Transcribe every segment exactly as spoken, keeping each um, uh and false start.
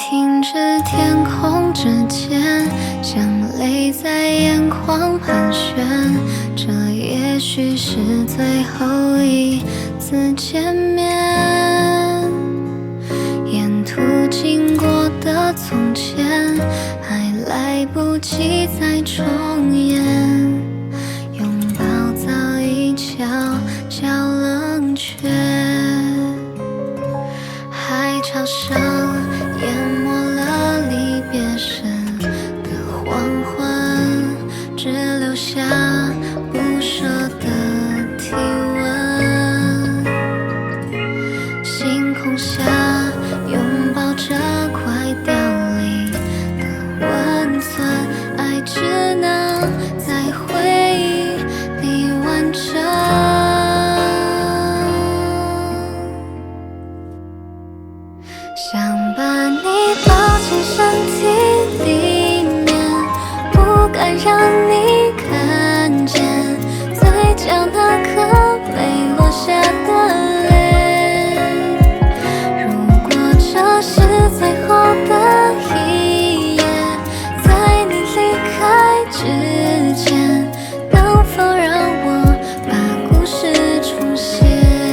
停止天空之间，像泪在眼眶盘旋。这也许是最后一次见面，沿途经过的从前，还来不及再重演。拥抱早已悄悄冷却，海潮声淹没了离别时的黄昏，只留下不舍的体温。星空下拥抱着快凋零的温存，爱只能在回忆里完整。想把你抱进身体里面，不敢让你看见嘴角那颗没落下的泪。如果这是最后的一夜，在你离开之前，能否让我把故事重写？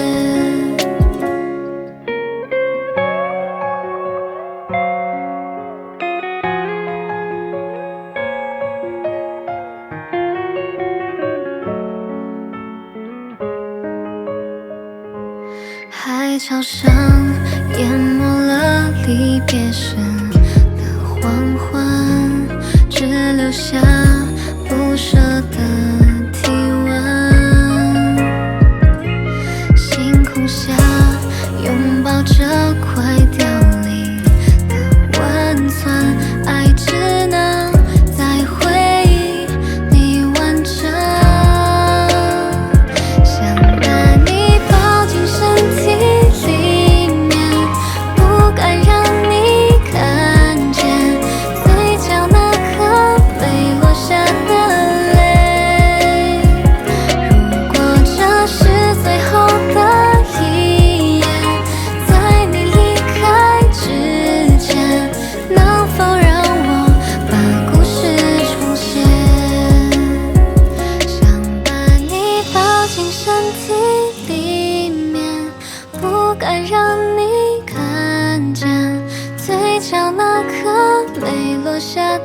海潮声淹没了离别时的黄昏，只留下不舍的体温。星空下拥抱着快凋零的温存，爱只能在回忆里完整。想把你抱进身体里面，不敢让你看见嘴角那颗没落下的泪。如果这是最后的一夜，在你离开之前，能否让我把故事重写？想把你抱进身体里面，不敢让你看见嘴角那颗没落下